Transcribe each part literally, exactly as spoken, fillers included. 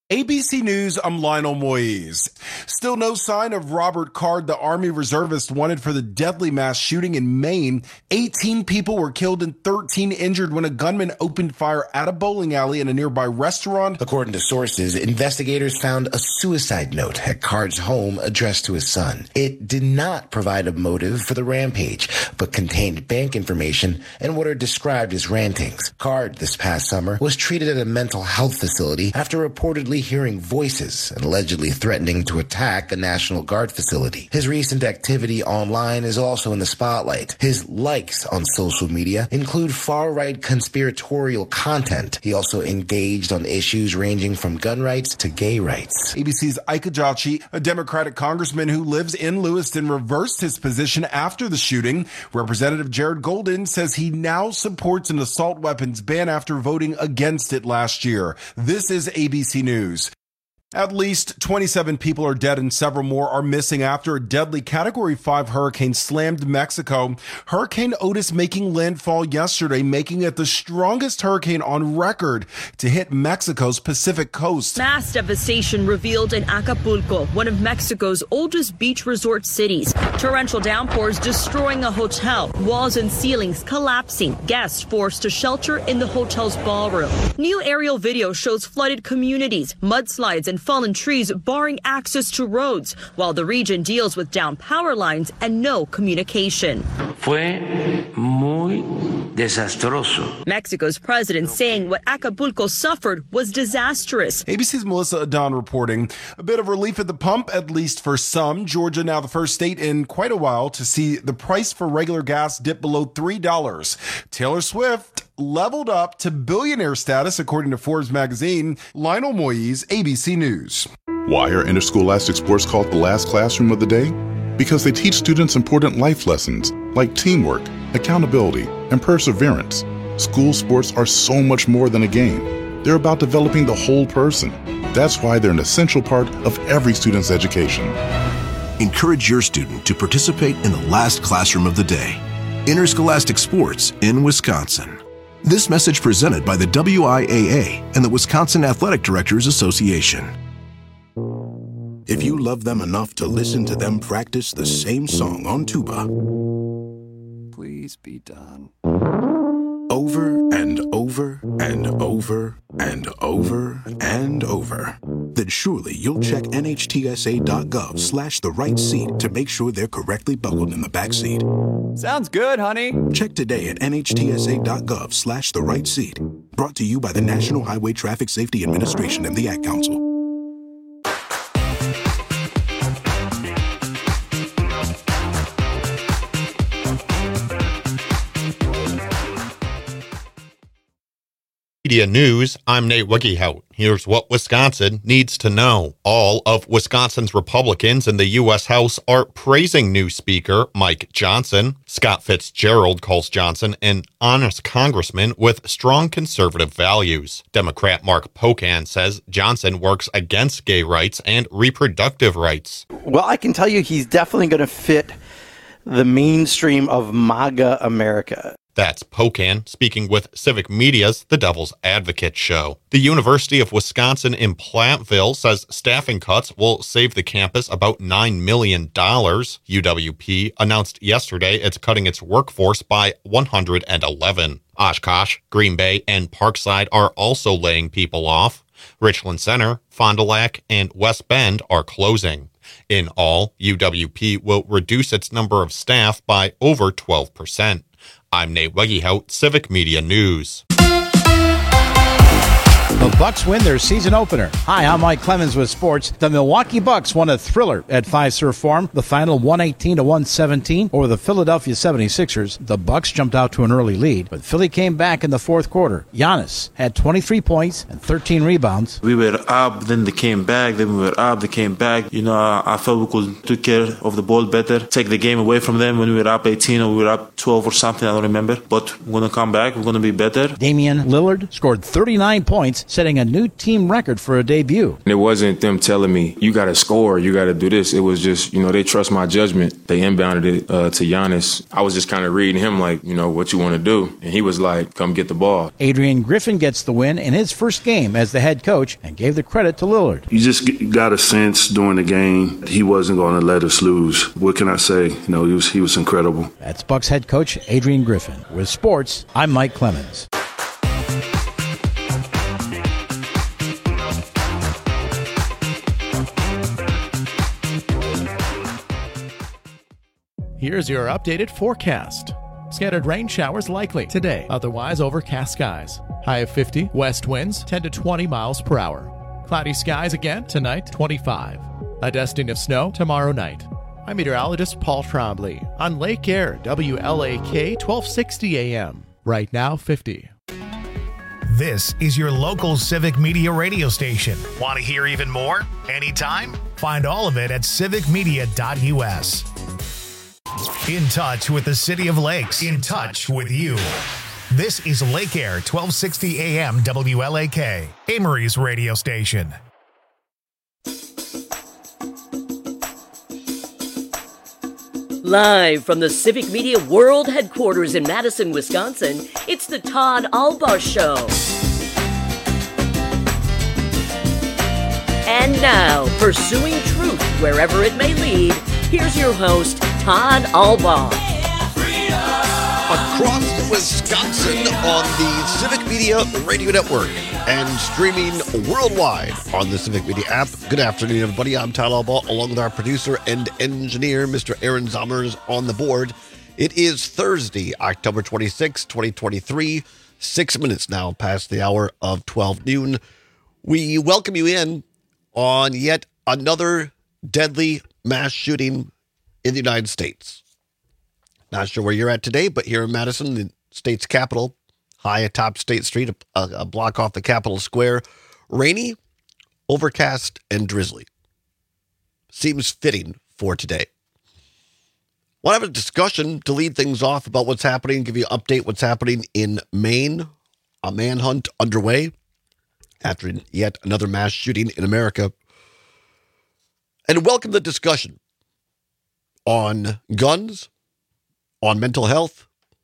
A B C News, I'm Lionel Moise. Still no sign of Robert Card, the Army reservist wanted for the deadly mass shooting in Maine. eighteen people were killed and thirteen injured when a gunman opened fire at a bowling alley in a nearby restaurant. According to sources, investigators found a suicide note at Card's home addressed to his son. It did not provide a motive for the rampage, but contained bank information and what are described as rantings. Card, this past summer, was treated at a mental health facility after reportedly hearing voices and allegedly threatening to attack a National Guard facility. His recent activity online is also in the spotlight. His likes on social media include far-right conspiratorial content. He also engaged on issues ranging from gun rights to gay rights. A B C's Ike Ejiochi, a Democratic congressman who lives in Lewiston, reversed his position after the shooting. Representative Jared Golden says he now supports an assault weapons ban after voting against it last year. This is A B C News. At least twenty-seven people are dead and several more are missing after a deadly Category five hurricane slammed Mexico. Hurricane Otis making landfall yesterday, making it the strongest hurricane on record to hit Mexico's Pacific coast. Mass devastation revealed in Acapulco, one of Mexico's oldest beach resort cities. Torrential downpours destroying a hotel, walls and ceilings collapsing, guests forced to shelter in the hotel's ballroom. New aerial video shows flooded communities, mudslides, and fallen trees barring access to roads, while the region deals with down power lines and no communication. Fue muy desastroso. Mexico's president saying what Acapulco suffered was disastrous. A B C's Melissa Adon reporting a bit of relief at the pump, at least for some. Georgia now the first state in quite a while to see the price for regular gas dip below three dollars. Taylor Swift leveled up to billionaire status, according to Forbes magazine. Lionel Moise, A B C News. Why are interscholastic sports called the last classroom of the day? Because they teach students important life lessons like teamwork, accountability, and perseverance. School sports are so much more than a game. They're about developing the whole person. That's why they're an essential part of every student's education. Encourage your student to participate in the last classroom of the day. Interscholastic sports in Wisconsin. This message presented by the W I A A and the Wisconsin Athletic Directors Association. If you love them enough to listen to them practice the same song on tuba, please be done. Over and over and over and over and over, then surely you'll check N H T S A dot gov slash the right seat to make sure they're correctly buckled in the back seat. Sounds good, honey. Check today at N H T S A dot gov slash the right seat. Brought to you by the National Highway Traffic Safety Administration and the Ad Council. Media News, I'm Nate Wiggyhout. Here's what Wisconsin needs to know. All of Wisconsin's Republicans in the U S House are praising new Speaker Mike Johnson. Scott Fitzgerald calls Johnson an honest congressman with strong conservative values. Democrat Mark Pocan says Johnson works against gay rights and reproductive rights. Well, I can tell you he's definitely going to fit the mainstream of MAGA America. That's Pocan speaking with Civic Media's The Devil's Advocate show. The University of Wisconsin in Platteville says staffing cuts will save the campus about nine million dollars. U W P announced yesterday it's cutting its workforce by one hundred eleven. Oshkosh, Green Bay, and Parkside are also laying people off. Richland Center, Fond du Lac, and West Bend are closing. In all, U W P will reduce its number of staff by over twelve percent. I'm Nate Wiggyhout, Civic Media News. The Bucks win their season opener. Hi, I'm Mike Clemens with sports. The Milwaukee Bucks won a thriller at Fiserv Forum. The final one eighteen to one seventeen over the Philadelphia seventy-sixers. The Bucks jumped out to an early lead, but Philly came back in the fourth quarter. Giannis had twenty-three points and thirteen rebounds. We were up, then they came back, then we were up, they came back. You know, I felt we could take care of the ball better, take the game away from them when we were up eighteen or we were up twelve or something, I don't remember. But we're going to come back, we're going to be better. Damian Lillard scored thirty-nine points setting a new team record for a debut. It wasn't them telling me, you got to score, you got to do this. It was just, you know, they trust my judgment. They inbounded it uh, to Giannis. I was just kind of reading him like, you know, what you want to do. And he was like, come get the ball. Adrian Griffin gets the win in his first game as the head coach and gave the credit to Lillard. You just got a sense during the game he wasn't going to let us lose. What can I say? You know, he was, he was incredible. That's Bucks head coach Adrian Griffin. With sports, I'm Mike Clemens. Here's your updated forecast. Scattered rain showers likely today, otherwise overcast skies. High of fifty, west winds ten to twenty miles per hour. Cloudy skies again tonight, twenty-five. A dusting of snow tomorrow night. I'm meteorologist Paul Trombley on Lake Air, W L A K twelve sixty A M. Right now, fifty. This is your local Civic Media radio station. Want to hear even more? Anytime? Find all of it at civic media dot u s. In touch with the City of Lakes. In touch with you. This is Lake Air, twelve sixty A M W L A K, Amory's radio station. Live from the Civic Media World Headquarters in Madison, Wisconsin, it's the Todd Albaugh Show. And now, pursuing truth wherever it may lead, here's your host, Todd Albaugh. Across Wisconsin on the Civic Media Radio Network and streaming worldwide on the Civic Media app. Good afternoon, everybody. I'm Todd Albaugh, along with our producer and engineer, Mister Aaron Zommers, on the board. It is Thursday, October twenty-sixth, twenty twenty-three, six minutes now past the hour of twelve noon. We welcome you in on yet another deadly mass shooting in the United States. Not sure where you're at today, but here in Madison, the state's capital, high atop State Street, a, a block off the Capitol Square, rainy, overcast, and drizzly. Seems fitting for today. Want to have a discussion to lead things off about what's happening, give you an update what's happening in Maine. A manhunt underway after yet another mass shooting in America. And welcome the discussion on guns, on mental health.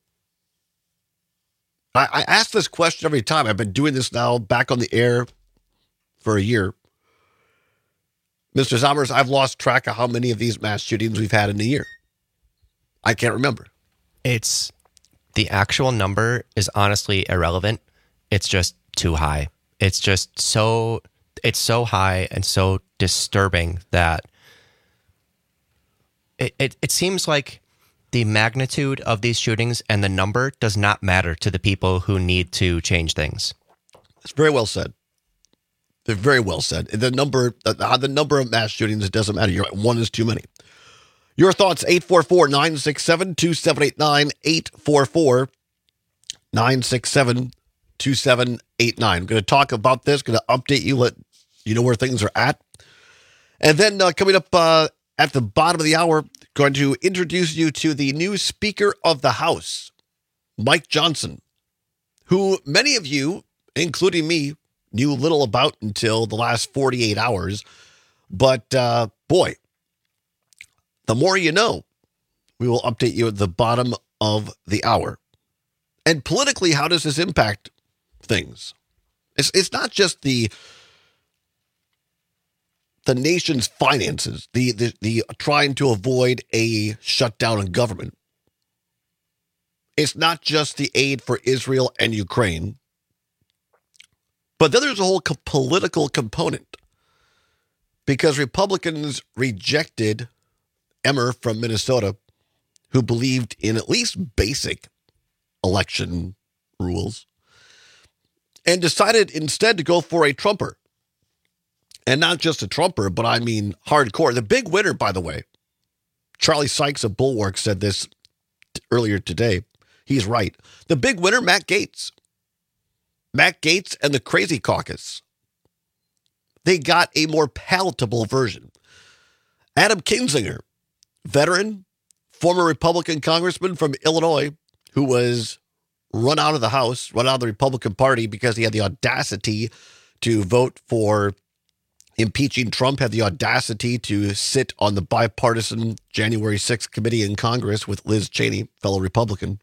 I, I ask this question every time. I've been doing this now back on the air for a year. Mister Zommers, I've lost track of how many of these mass shootings we've had in a year. I can't remember. It's the actual number is honestly irrelevant. It's just too high. It's just so, it's so high and so disturbing that it, it, it seems like the magnitude of these shootings and the number does not matter to the people who need to change things. It's very well said. They're very well said. The number, uh, the number of mass shootings, it doesn't matter. You're right. One is too many. Your thoughts, eight four four, nine six seven, two seven eight nine, eight four four, nine six seven, two seven eight nine. I'm going to talk about this, going to update you, let you know where things are at. And then uh, coming up uh, at the bottom of the hour, going to introduce you to the new Speaker of the House, Mike Johnson, who many of you, including me, knew little about until the last forty-eight hours. But uh, boy, the more you know. We will update you at the bottom of the hour. And politically, how does this impact things? It's it's not just the the nation's finances, the, the, the trying to avoid a shutdown in government. It's not just the aid for Israel and Ukraine. But then there's a whole co- political component. Because Republicans rejected Emmer from Minnesota, who believed in at least basic election rules, and decided instead to go for a Trumper. And not just a Trumper, but I mean hardcore. The big winner, by the way, Charlie Sykes of Bulwark said this t- earlier today. He's right. The big winner, Matt Gaetz. Matt Gaetz and the Crazy Caucus. They got a more palatable version. Adam Kinzinger, veteran, former Republican congressman from Illinois, who was run out of the House, run out of the Republican Party because he had the audacity to vote for impeaching Trump, had the audacity to sit on the bipartisan January sixth committee in Congress with Liz Cheney, fellow Republican.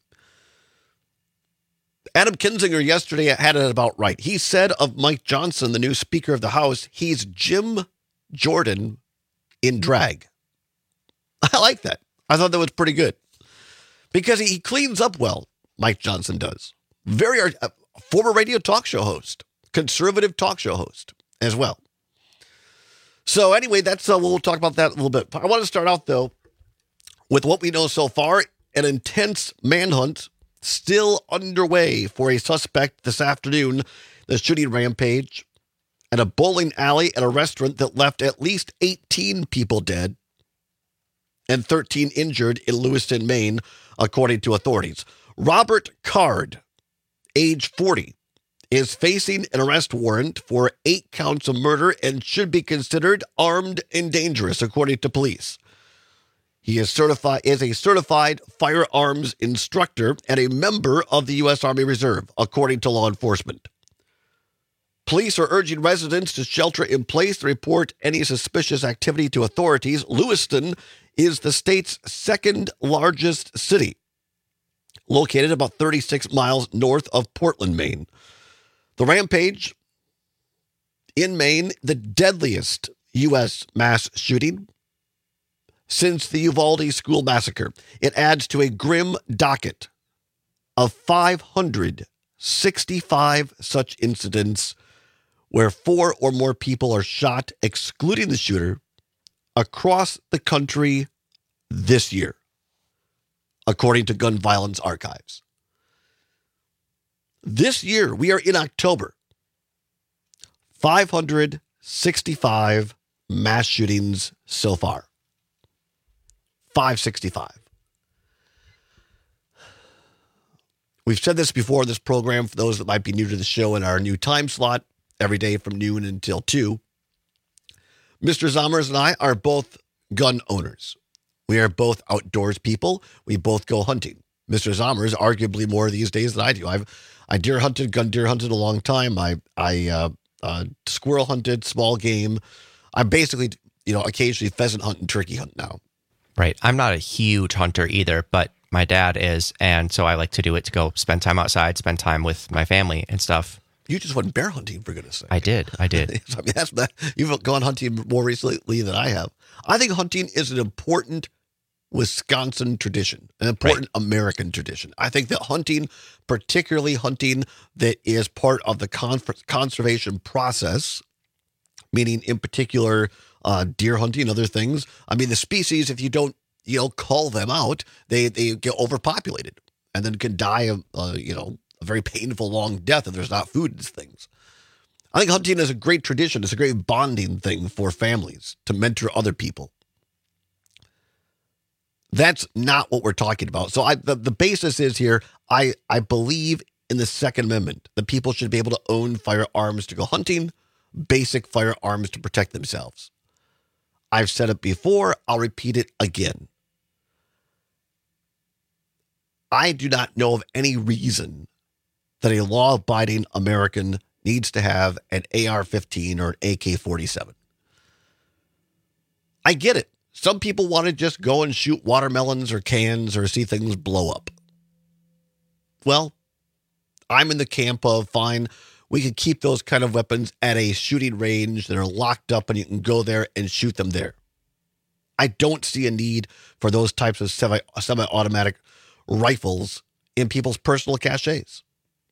Adam Kinzinger yesterday had it about right. He said of Mike Johnson, the new Speaker of the House, he's Jim Jordan in drag. I like that. I thought that was pretty good because he cleans up well. Mike Johnson does. Very uh, former radio talk show host, conservative talk show host as well. So anyway, that's uh, we'll talk about that a little bit. I want to start out though with what we know so far. An intense manhunt still underway for a suspect this afternoon. The shooting rampage at a bowling alley at a restaurant that left at least eighteen people dead and thirteen injured in Lewiston, Maine, according to authorities. Robert Card, age forty, is facing an arrest warrant for eight counts of murder and should be considered armed and dangerous, according to police. He is certified is a certified firearms instructor and a member of the U S Army Reserve, according to law enforcement. Police are urging residents to shelter in place to report any suspicious activity to authorities. Lewiston is the state's second largest city, located about thirty-six miles north of Portland, Maine. The rampage in Maine, the deadliest U S mass shooting since the Uvalde school massacre. It adds to a grim docket of five hundred sixty-five such incidents where four or more people are shot, excluding the shooter, across the country this year, according to Gun Violence Archives. This year, we are in October, five hundred sixty-five mass shootings so far. five sixty-five. We've said this before in this program, for those that might be new to the show, in our new time slot, every day from noon until two. Mister Zommers and I are both gun owners. We are both outdoors people. We both go hunting. Mister Zommers, arguably more these days than I do. I've I deer hunted, gun deer hunted a long time. I I uh, uh, squirrel hunted, small game. I basically, you know, occasionally pheasant hunt and turkey hunt now. Right. I'm not a huge hunter either, but my dad is, and so I like to do it to go spend time outside, spend time with my family and stuff. You just went bear hunting, for goodness sake. I did. I did. I mean, that's that. You've gone hunting more recently than I have. I think hunting is an important Wisconsin tradition, an important right. American tradition. I think that hunting, particularly hunting that is part of the con- conservation process, meaning in particular uh, deer hunting, other things. I mean, the species, if you don't, you know, call them out, they they get overpopulated and then can die of, uh, you know, a very painful long death if there's not food and things. I think hunting is a great tradition. It's a great bonding thing for families to mentor other people. That's not what we're talking about. So I, the, the basis is here, I, I believe in the Second Amendment that people should be able to own firearms to go hunting, basic firearms to protect themselves. I've said it before. I'll repeat it again. I do not know of any reason that a law-abiding American needs to have an A R fifteen or an A K forty-seven. I get it. Some people want to just go and shoot watermelons or cans or see things blow up. Well, I'm in the camp of fine, we could keep those kind of weapons at a shooting range that are locked up and you can go there and shoot them there. I don't see a need for those types of semi, semi-automatic rifles in people's personal caches.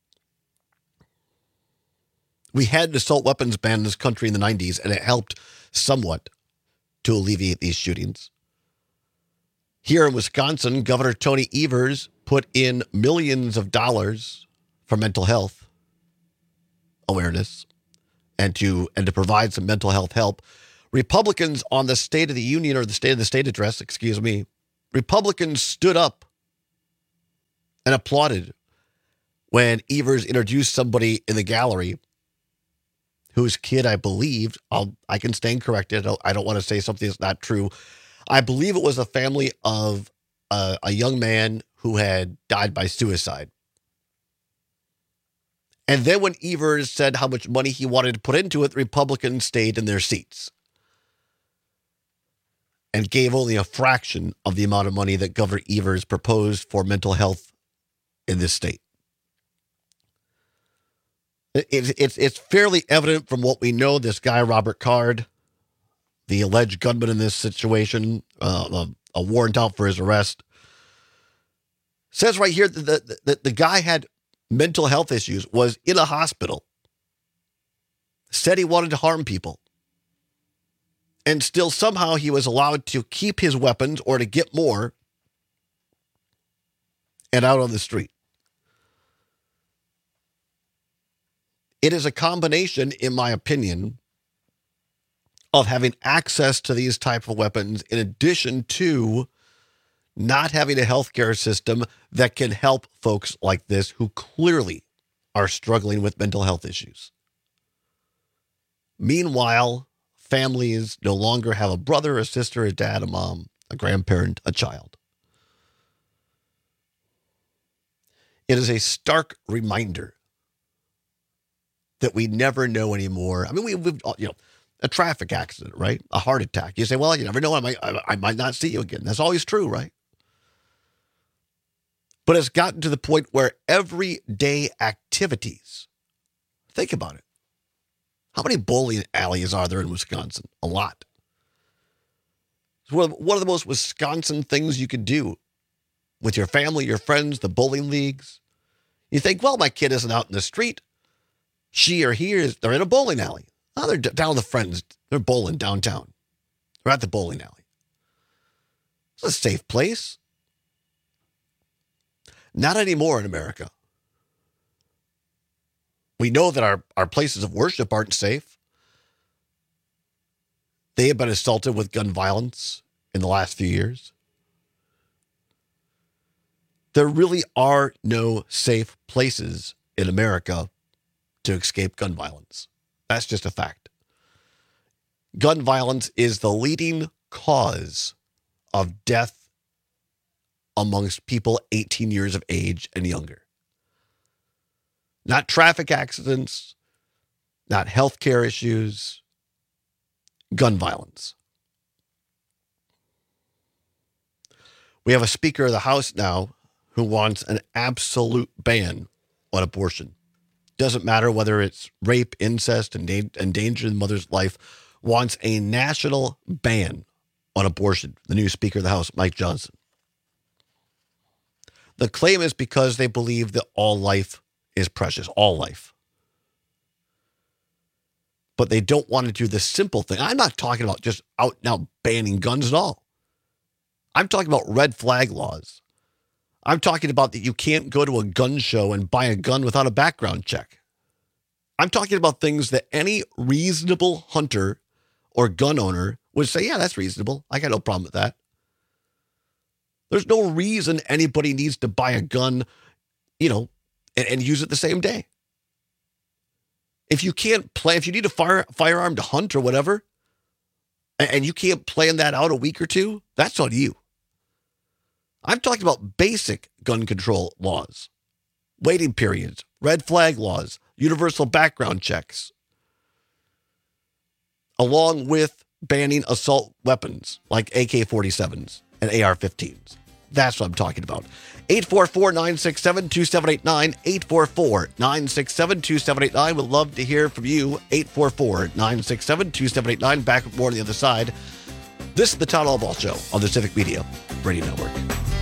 We had an assault weapons ban in this country in the nineties, and it helped somewhat to alleviate these shootings. Here in Wisconsin, Governor Tony Evers put in millions of dollars for mental health awareness and to and to provide some mental health help. Republicans on the State of the Union, or the State of the State address, excuse me, Republicans stood up and applauded when Evers introduced somebody in the gallery whose kid, I believe, I'll, I can stand corrected. I don't, I don't want to say something that's not true. I believe it was a family of uh, a young man who had died by suicide. And then when Evers said how much money he wanted to put into it, the Republicans stayed in their seats and gave only a fraction of the amount of money that Governor Evers proposed for mental health in this state. It's, it's, it's fairly evident from what we know, this guy, Robert Card, the alleged gunman in this situation, uh, a, a warrant out for his arrest, says right here that the, the, the guy had mental health issues, was in a hospital, said he wanted to harm people, and still somehow he was allowed to keep his weapons or to get more and out on the street. It is a combination, in my opinion, of having access to these type of weapons in addition to not having a healthcare system that can help folks like this who clearly are struggling with mental health issues. Meanwhile, families no longer have a brother, a sister, a dad, a mom, a grandparent, a child. It is a stark reminder that we never know anymore. I mean, we, we've, you know, a traffic accident, right? A heart attack. You say, well, you never know. I might, I, I might not see you again. That's always true, right? But it's gotten to the point where everyday activities, think about it. How many bowling alleys are there in Wisconsin? A lot. It's one of, one of the most Wisconsin things you could do with your family, your friends, the bowling leagues. You think, well, my kid isn't out in the street. She or he is, they're in a bowling alley. Oh, they're down with the friends. They're bowling downtown. They're at the bowling alley. It's a safe place. Not anymore in America. We know that our, our places of worship aren't safe. They have been assaulted with gun violence in the last few years. There really are no safe places in America to escape gun violence. That's just a fact. Gun violence is the leading cause of death amongst people eighteen years of age and younger. Not traffic accidents, not healthcare issues, gun violence. We have a Speaker of the House now who wants an absolute ban on abortion. Doesn't matter whether it's rape, incest, and endangering the mother's life, wants a national ban on abortion. The new Speaker of the House, Mike Johnson. The claim is because they believe that all life is precious, all life. But they don't want to do the simple thing. I'm not talking about just out now banning guns at all. I'm talking about red flag laws. I'm talking about that you can't go to a gun show and buy a gun without a background check. I'm talking about things that any reasonable hunter or gun owner would say, yeah, that's reasonable. I got no problem with that. There's no reason anybody needs to buy a gun, you know, and, and use it the same day. If you can't plan, if you need a fire, firearm to hunt or whatever, and, and you can't plan that out a week or two, that's on you. I'm talking about basic gun control laws, waiting periods, red flag laws, universal background checks, along with banning assault weapons like A K forty-sevens and A R fifteens. That's what I'm talking about. eight four four, nine six seven, two seven eight nine, eight four four, nine six seven, two seven eight nine. Would love to hear from you. eight four four, nine six seven, two seven eight nine. Back with more on the other side. This is the Todd Albaugh Show on the Civic Media Radio Network.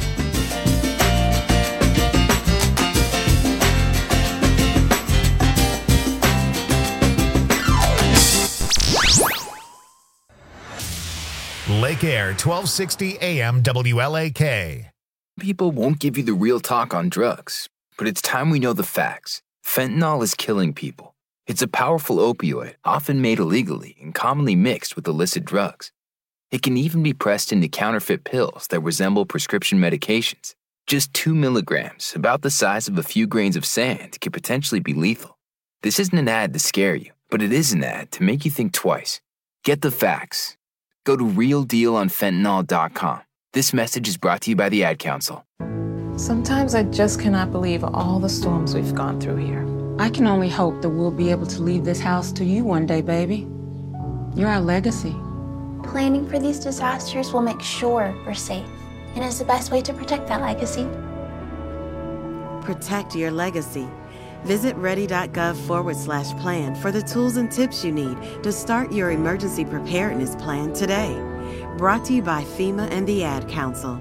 Lake Air, twelve sixty A M W L A K. People won't give you the real talk on drugs, but it's time we know the facts. Fentanyl is killing people. It's a powerful opioid, often made illegally and commonly mixed with illicit drugs. It can even be pressed into counterfeit pills that resemble prescription medications. Just two milligrams, about the size of a few grains of sand, could potentially be lethal. This isn't an ad to scare you, but it is an ad to make you think twice. Get the facts. Go to real deal on fentanyl dot com. This message is brought to you by the Ad Council. Sometimes I just cannot believe all the storms we've gone through here. I can only hope that we'll be able to leave this house to you one day, baby. You're our legacy. Planning for these disasters will make sure we're safe, and is the best way to protect that legacy. Protect your legacy. Visit ready.gov forward slash plan for the tools and tips you need to start your emergency preparedness plan today. Brought to you by FEMA and the Ad Council.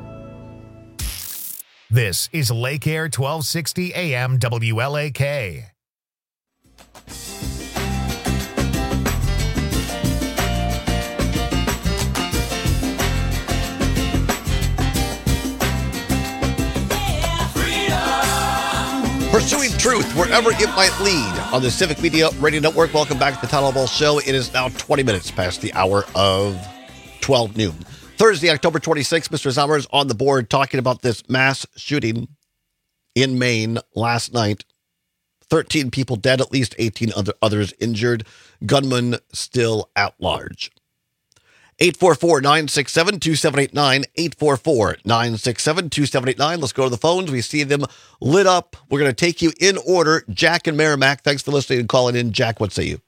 This is Lake Air twelve sixty A M W L A K. Pursuing truth wherever it might lead on the Civic Media Radio Network. Welcome back to the Todd Ball Show. It is now twenty minutes past the hour of twelve noon. Thursday, October twenty-sixth, Mister Zommers on the board talking about this mass shooting in Maine last night. thirteen people dead, at least eighteen other others injured. Gunman still at large. eight four four, nine six seven, two seven eight nine, eight four four, nine six seven, two seven eight nine. Let's go to the phones. We see them lit up. We're going to take you in order. Jack and Merrimack, thanks for listening and calling in. Jack, what say you?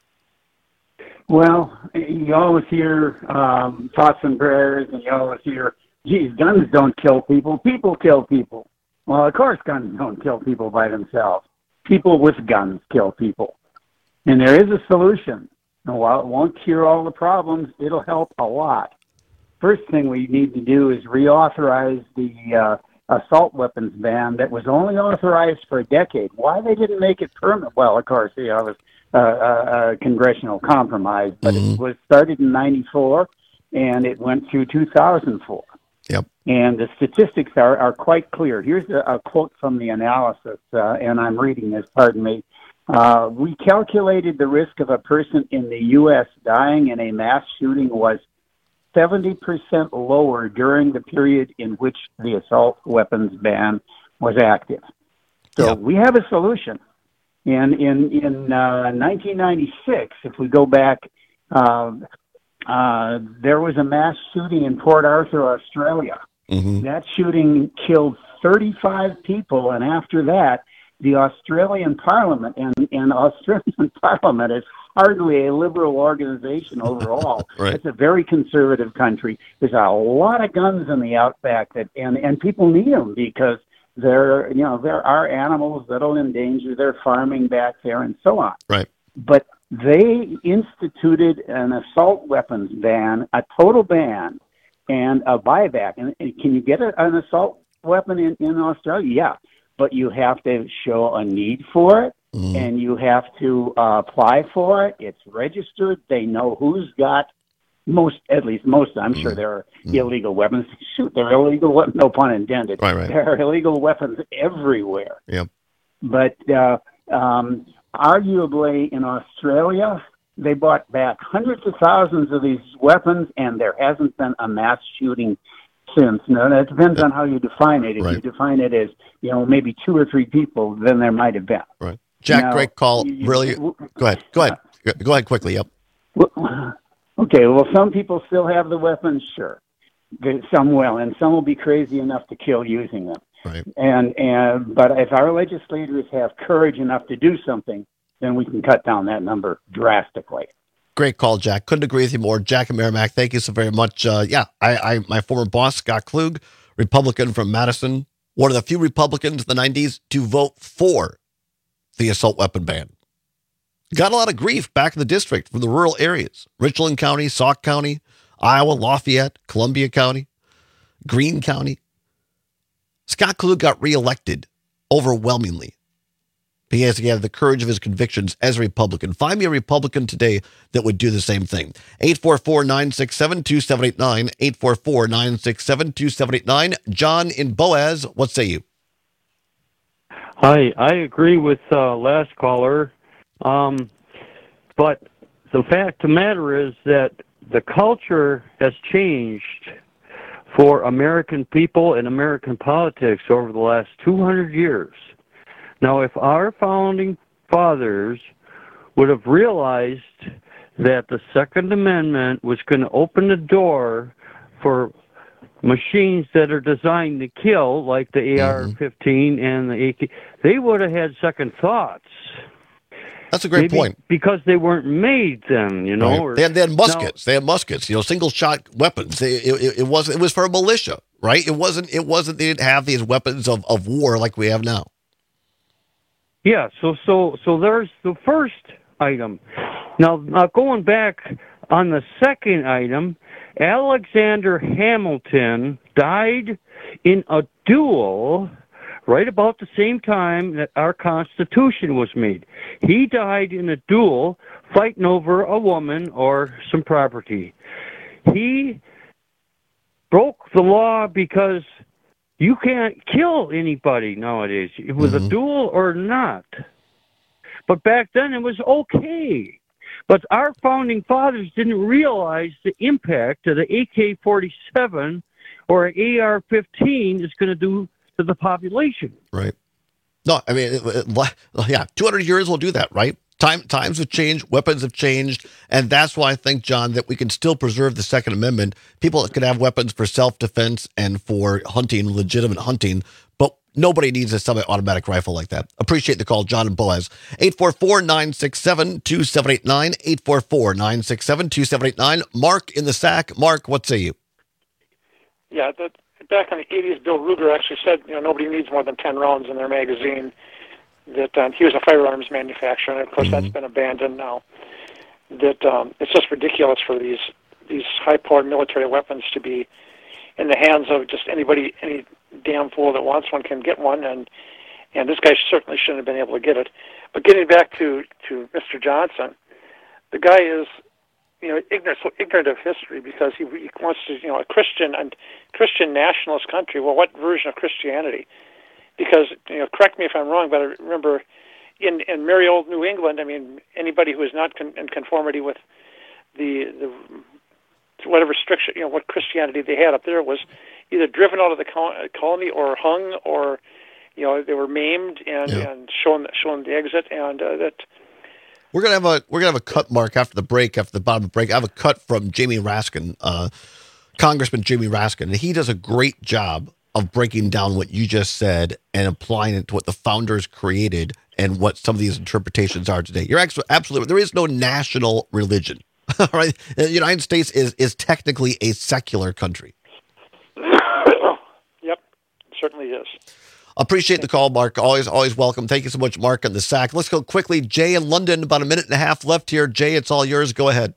Well, you always hear um, thoughts and prayers, and you always hear, geez, guns don't kill people. People kill people. Well, of course guns don't kill people by themselves. People with guns kill people. And there is a solution. And while it won't cure all the problems, it'll help a lot. First thing we need to do is reauthorize the uh, assault weapons ban that was only authorized for a decade. Why they didn't make it permanent? Well, of course, you know, it was uh, a, a congressional compromise, but mm-hmm. it was started in ninety-four, and it went through two thousand four. Yep. And the statistics are, are quite clear. Here's a, a quote from the analysis, uh, and I'm reading this, pardon me. Uh, we calculated the risk of a person in the U S dying in a mass shooting was seventy percent lower during the period in which the assault weapons ban was active. So yeah. we have a solution. And in, in uh, nineteen ninety-six, if we go back, uh, uh, there was a mass shooting in Port Arthur, Australia. Mm-hmm. That shooting killed thirty-five people, and after that, the Australian Parliament, and, and Australian Parliament is hardly a liberal organization overall. Right. It's a very conservative country. There's a lot of guns in the outback, that, and, and people need them because there, you know, there are animals that'll endanger their farming back there and so on. Right. But they instituted an assault weapons ban, a total ban, and a buyback. And, and can you get a, an assault weapon in, in Australia? Yeah. But you have to show a need for it, mm-hmm. and you have to uh, apply for it. It's registered. They know who's got most, at least most. I'm mm-hmm. sure there are mm-hmm. illegal weapons. Shoot, there are illegal weapons, no pun intended. Right, right. There are illegal weapons everywhere. Yep. But uh, um, arguably in Australia, they bought back hundreds of thousands of these weapons, and there hasn't been a mass shooting since. Now, that depends on how you define it. If right. you define it as, you know, maybe two or three people, then there might have been. Right. Jack, now, great call. You, really? Go ahead. Go ahead. Go ahead quickly. Yep. Okay. Well, some people still have the weapons. Sure. Some will, and some will be crazy enough to kill using them. Right. And, and, but if our legislators have courage enough to do something, then we can cut down that number drastically. Great call, Jack. Couldn't agree with you more. Jack and Merrimack, thank you so very much. Uh, yeah, I, I, my former boss, Scott Klug, Republican from Madison, one of the few Republicans in the nineties to vote for the assault weapon ban. Got a lot of grief back in the district from the rural areas. Richland County, Sauk County, Iowa, Lafayette, Columbia County, Greene County. Scott Klug got reelected overwhelmingly. He has to have the courage of his convictions as a Republican. Find me a Republican today that would do the same thing. eight four four, nine six seven, two seven eight nine, eight four four, nine six seven, two seven eight nine. John in Boaz, what say you? Hi, I agree with uh, last caller. Um, but the fact of the matter is that the culture has changed for American people and American politics over the last two hundred years. Now, if our founding fathers would have realized that the Second Amendment was going to open the door for machines that are designed to kill, like the A R fifteen and the A K, they would have had second thoughts. That's a great Maybe point. Because they weren't made then, you know. Right. Or, they, had, they had muskets. Now, they had muskets. You know, single shot weapons. They, it, it, it was it was for a militia, right? It wasn't. It wasn't. They didn't have these weapons of, of war like we have now. Yeah. So so so there's the first item. Now, now going back on the second item, Alexander Hamilton died in a duel right about the same time that our Constitution was made. He died in a duel fighting over a woman or some property. He broke the law because you can't kill anybody nowadays, with mm-hmm. a duel or not. But back then it was okay. But our founding fathers didn't realize the impact of the A K forty-seven or A R fifteen is going to do to the population. Right. No, I mean, it, it, yeah, two hundred years will do that, right? Time, times have changed, weapons have changed, and that's why I think, John, that we can still preserve the Second Amendment. People can have weapons for self-defense and for hunting, legitimate hunting, but nobody needs a semi-automatic rifle like that. Appreciate the call, John and Boaz. eight four four, nine six seven, two seven eight nine, eight four four, nine six seven, two seven eight nine. Mark in the Sack. Mark, what say you? Yeah, that, back in the eighties, Bill Ruger actually said, you know, nobody needs more than ten rounds in their magazine. That um, he was a firearms manufacturer, and of course mm-hmm. that's been abandoned now. That um, it's just ridiculous for these these high-powered military weapons to be in the hands of just anybody, any damn fool that wants one can get one, and and this guy certainly shouldn't have been able to get it. But getting back to, to Mister Johnson, the guy is, you know, ignorant, so ignorant of history because he, he wants to, you know, a Christian and Christian nationalist country. Well, what version of Christianity? Because, you know, correct me if I'm wrong, but I remember in, in merry old New England, I mean, anybody who is not con- in conformity with the the whatever restriction, you know, what Christianity they had up there was either driven out of the colony or hung, or, you know, they were maimed and, yeah. and shown shown the exit, and uh, that. We're gonna have a we're gonna have a cut, Mark, after the break. After the bottom of the break, I have a cut from Jamie Raskin, uh, Congressman Jamie Raskin, and he does a great job of breaking down what you just said and applying it to what the founders created and what some of these interpretations are today. You're actually absolutely, there is no national religion, all right? The United States is, is technically a secular country. Yep, certainly is. Appreciate the call, Mark. Always, always welcome. Thank you so much, Mark, on the Sack. Let's go quickly. Jay in London, about a minute and a half left here. Jay, it's all yours. Go ahead.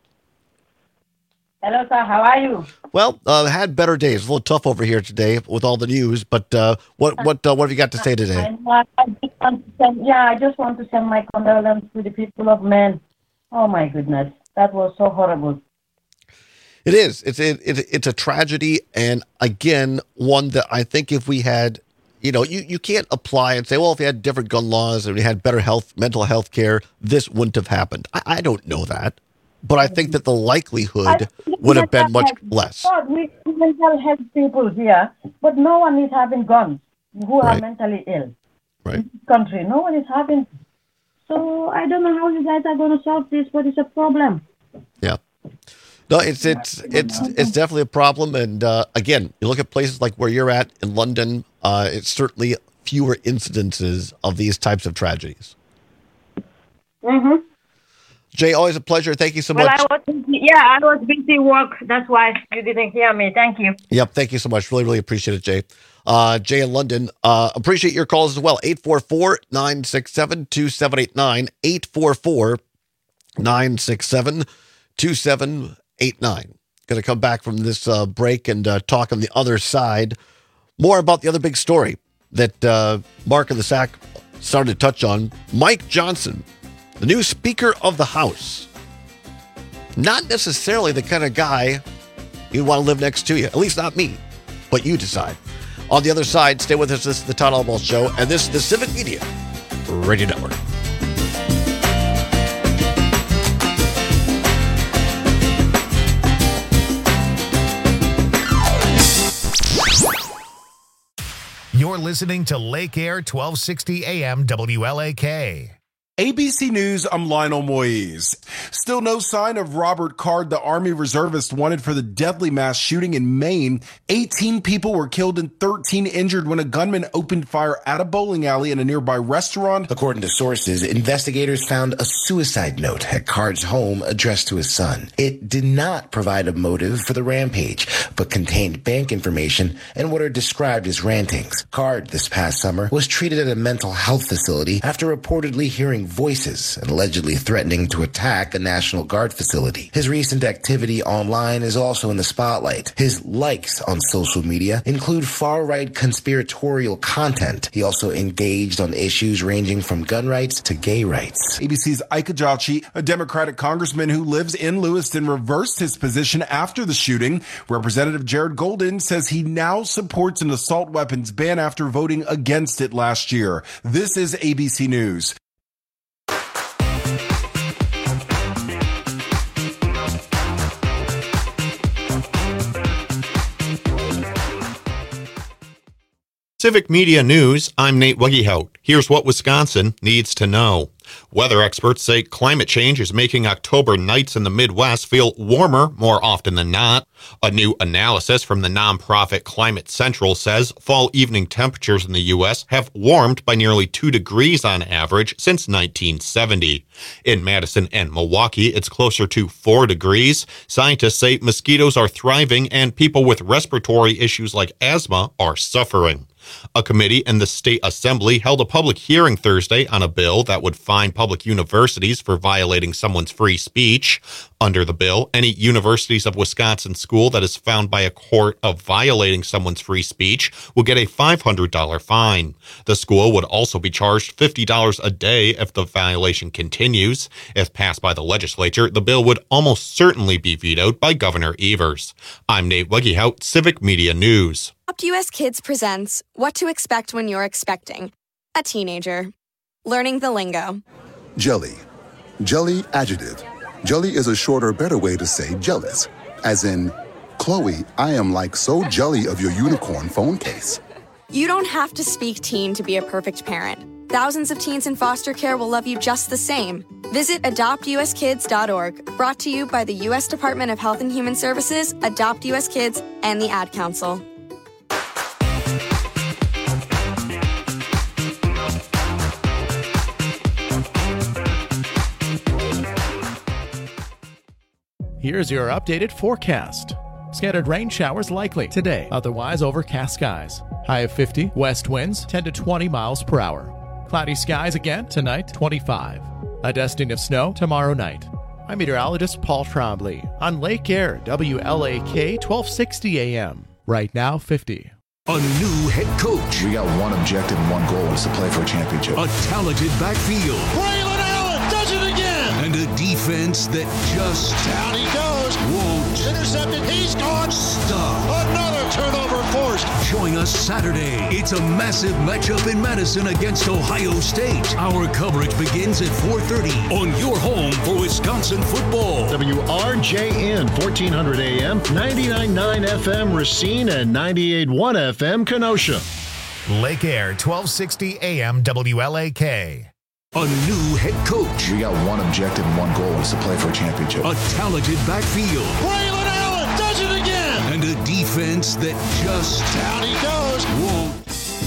Hello, sir. How are you? Well, uh, had better days. A little tough over here today with all the news, but uh, what what uh, what have you got to say today? I, I, I just want to send, yeah, I just want to send my condolences to the people of Maine. Oh my goodness, that was so horrible. It is. It's it, it, it's a tragedy, and again, one that I think if we had, you know, you, you can't apply and say, well, if we had different gun laws and we had better health, mental health care, this wouldn't have happened. I, I don't know that. But I think that the likelihood would have been much less. God, we mental health people here, but no one is having guns who right. are mentally ill. Right. In this country, no one is having. So I don't know how you guys are going to solve this, but it's a problem. Yeah. No, it's it's it's it's definitely a problem. And uh, again, you look at places like where you're at in London, uh, it's certainly fewer incidences of these types of tragedies. Mm-hmm. Jay, always a pleasure. Thank you so well, much. I was, yeah, I was busy work. That's why you didn't hear me. Thank you. Yep, thank you so much. Really, really appreciate it, Jay. Uh, Jay in London, uh, appreciate your calls as well. eight four four, nine six seven, two seven eight nine, eight four four, nine six seven, two seven eight nine. Going to come back from this uh, break and uh, talk on the other side more about the other big story that uh, Mark in the Sack started to touch on. Mike Johnson, the new Speaker of the House. Not necessarily the kind of guy you'd want to live next to you. At least not me. But you decide. On the other side, stay with us. This is the Todd Albaugh Show, and this is the Civic Media Radio Network. You're listening to Lake Air twelve sixty A M W L A K. A B C News, I'm Lionel Moise. Still no sign of Robert Card, the Army reservist wanted for the deadly mass shooting in Maine. eighteen people were killed and thirteen injured when a gunman opened fire at a bowling alley in a nearby restaurant. According to sources, investigators found a suicide note at Card's home addressed to his son. It did not provide a motive for the rampage, but contained bank information and what are described as rantings. Card, this past summer, was treated at a mental health facility after reportedly hearing voices and allegedly threatening to attack a National Guard facility. His recent activity online is also in the spotlight. His likes on social media include far-right conspiratorial content. He also engaged on issues ranging from gun rights to gay rights. A B C's Ike Ajachi, a Democratic congressman who lives in Lewiston, reversed his position after the shooting. Representative Jared Golden says he now supports an assault weapons ban after voting against it last year. This is A B C News. Civic Media News, I'm Nate Wegehout. Here's what Wisconsin needs to know. Weather experts say climate change is making October nights in the Midwest feel warmer more often than not. A new analysis from the nonprofit Climate Central says fall evening temperatures in the U S have warmed by nearly two degrees on average since nineteen seventy. In Madison and Milwaukee, it's closer to four degrees. Scientists say mosquitoes are thriving and people with respiratory issues like asthma are suffering. A committee in the state assembly held a public hearing Thursday on a bill that would fine public universities for violating someone's free speech. Under the bill, any Universities of Wisconsin school that is found by a court of violating someone's free speech will get a five hundred dollars fine. The school would also be charged fifty dollars a day if the violation continues. If passed by the legislature, the bill would almost certainly be vetoed by Governor Evers. I'm Nate Wegehout, Civic Media News. Adopt U S Kids presents What to Expect When You're Expecting a Teenager. Learning the lingo. Jelly. Jelly adjective. Jelly is a shorter, better way to say jealous. As in, Chloe, I am like so jelly of your unicorn phone case. You don't have to speak teen to be a perfect parent. Thousands of teens in foster care will love you just the same. Visit adopt u s kids dot org, brought to you by the U S Department of Health and Human Services, Adopt U S Kids, and the Ad Council. Here's your updated forecast. Scattered rain showers likely today, otherwise overcast skies. High of fifty, west winds ten to twenty miles per hour. Cloudy skies again tonight, twenty-five. A dusting of snow tomorrow night. I'm meteorologist Paul Trombley on Lake Air, W L A K twelve sixty A M. Right now, fifty. A new head coach. We got one objective and one goal, is to play for a championship. A talented backfield. Braylon Allen does it again. And a defense that just down he goes. Won't intercepted. He's gone. Stop. Another turnover forced. Join us Saturday. It's a massive matchup in Madison against Ohio State. Our coverage begins at four thirty on your home for Wisconsin football. W R J N fourteen hundred A M, ninety-nine point nine F M Racine, and ninety-eight point one F M Kenosha. Lake Air, twelve sixty A M W L A K. A new head coach. We got one objective and one goal, is to play for a championship. A talented backfield. Braylon Allen does it again. And a defense that just down he goes. Won't.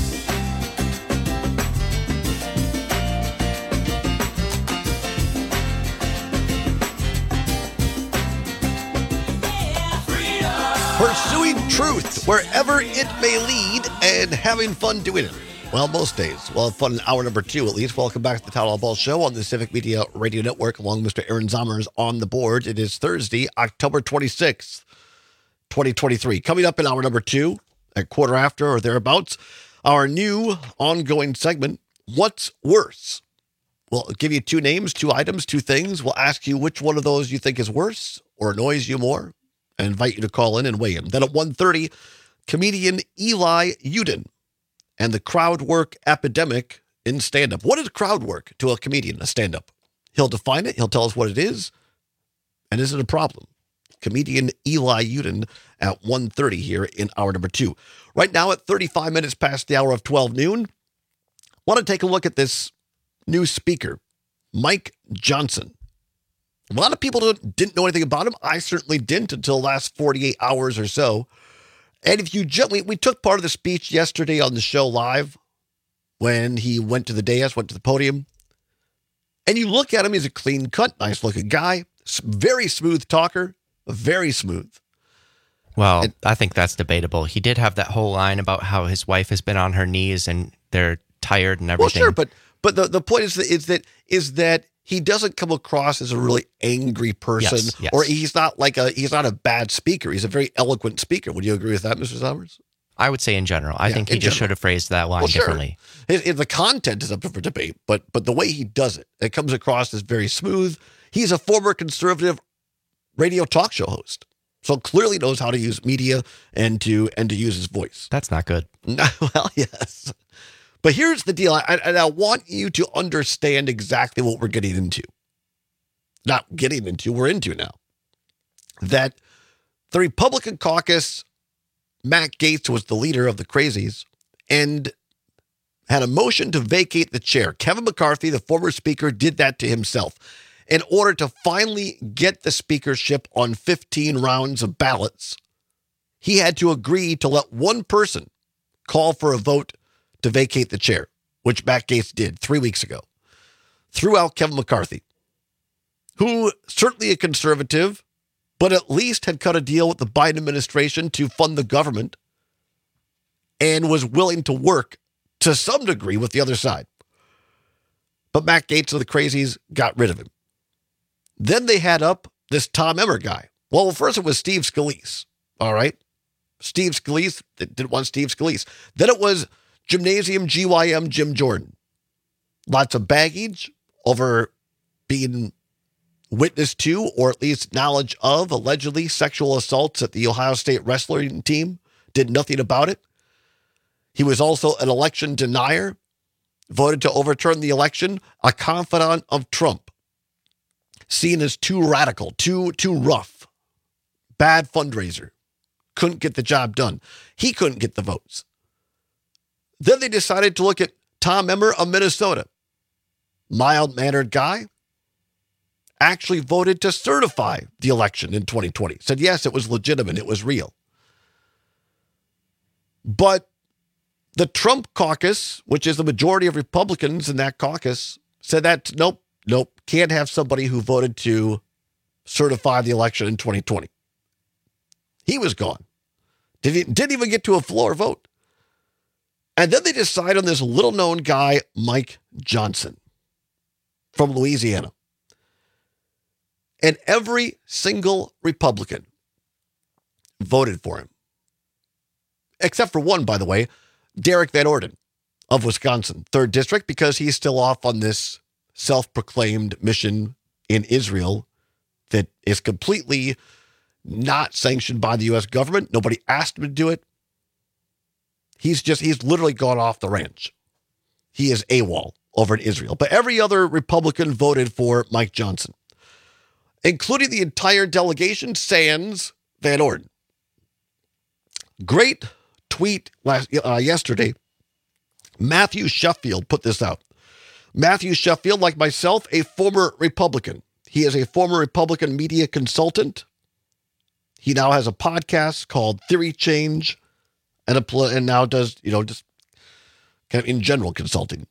Pursuing truth wherever it may lead and having fun doing it. Well, most days. We'll have fun in hour number two, at least. Welcome back to the Town Hall Ball Show on the Civic Media Radio Network, along with Mister Aaron Zommers on the board. It is Thursday, October twenty-sixth, twenty twenty-three. Coming up in hour number two, at quarter after or thereabouts, our new ongoing segment, What's Worse? We'll give you two names, two items, two things. We'll ask you which one of those you think is worse or annoys you more, and invite you to call in and weigh in. Then at one thirty, comedian Eli Uden and the crowd work epidemic in stand-up. What is crowd work to a comedian, a stand-up? He'll define it. He'll tell us what it is. And is it a problem? Comedian Eli Uden at one thirty here in hour number two. Right now at thirty-five minutes past the hour of twelve noon, I want to take a look at this new speaker Mike Johnson. A lot of people don't, didn't know anything about him. I certainly didn't until the last forty-eight hours or so. And if you just, we, we took part of the speech yesterday on the show live when he went to the dais, went to the podium. And you look at him, he's a clean cut, nice looking guy, very smooth talker, very smooth. Well, and, I think that's debatable. He did have that whole line about how his wife has been on her knees and they're tired and everything. Well, sure, but but the, the point is that, is that is that he doesn't come across as a really angry person, yes, yes. or he's not like a he's not a bad speaker. He's a very eloquent speaker. Would you agree with that, Mister Summers? I would say in general. I yeah, think he just general. should have phrased that line well, sure. differently. His, his, the content is up for debate, but but the way he does it, it comes across as very smooth. He's a former conservative radio talk show host, so clearly knows how to use media and to and to use his voice. That's not good. Well, yes. But here's the deal, I, and I want you to understand exactly what we're getting into. Not getting into, we're into now. That the Republican caucus, Matt Gaetz was the leader of the crazies, and had a motion to vacate the chair. Kevin McCarthy, the former speaker, did that to himself. In order to finally get the speakership on fifteen rounds of ballots, he had to agree to let one person call for a vote to vacate the chair, which Matt Gaetz did three weeks ago. Threw out Kevin McCarthy, who certainly a conservative, but at least had cut a deal with the Biden administration to fund the government and was willing to work to some degree with the other side. But Matt Gaetz of the crazies got rid of him. Then they had up this Tom Emmer guy. Well, first it was Steve Scalise, all right? Steve Scalise, they didn't want Steve Scalise. Then it was Gymnasium G Y M Jim Jordan. Lots of baggage over being witness to, or at least knowledge of, allegedly sexual assaults at the Ohio State wrestling team. Did nothing about it. He was also an election denier. Voted to overturn the election. A confidant of Trump. Seen as too radical, too, too rough. Bad fundraiser. Couldn't get the job done. He couldn't get the votes. Then they decided to look at Tom Emmer of Minnesota. Mild-mannered guy. Actually voted to certify the election in twenty twenty. Said, yes, it was legitimate. It was real. But the Trump caucus, which is the majority of Republicans in that caucus, said that, nope, nope, can't have somebody who voted to certify the election in twenty twenty. He was gone. Didn't, didn't even get to a floor vote. And then they decide on this little-known guy, Mike Johnson, from Louisiana. And every single Republican voted for him. Except for one, by the way, Derek Van Orden of Wisconsin, third District, because he's still off on this self-proclaimed mission in Israel that is completely not sanctioned by the U S government. Nobody asked him to do it. He's just, he's literally gone off the ranch. He is AWOL over in Israel. But every other Republican voted for Mike Johnson, including the entire delegation, sans Van Orden. Great tweet last uh, yesterday. Matthew Sheffield put this out. Matthew Sheffield, like myself, a former Republican. He is a former Republican media consultant. He now has a podcast called Theory Change, and a and now does, you know, just kind of in general consulting.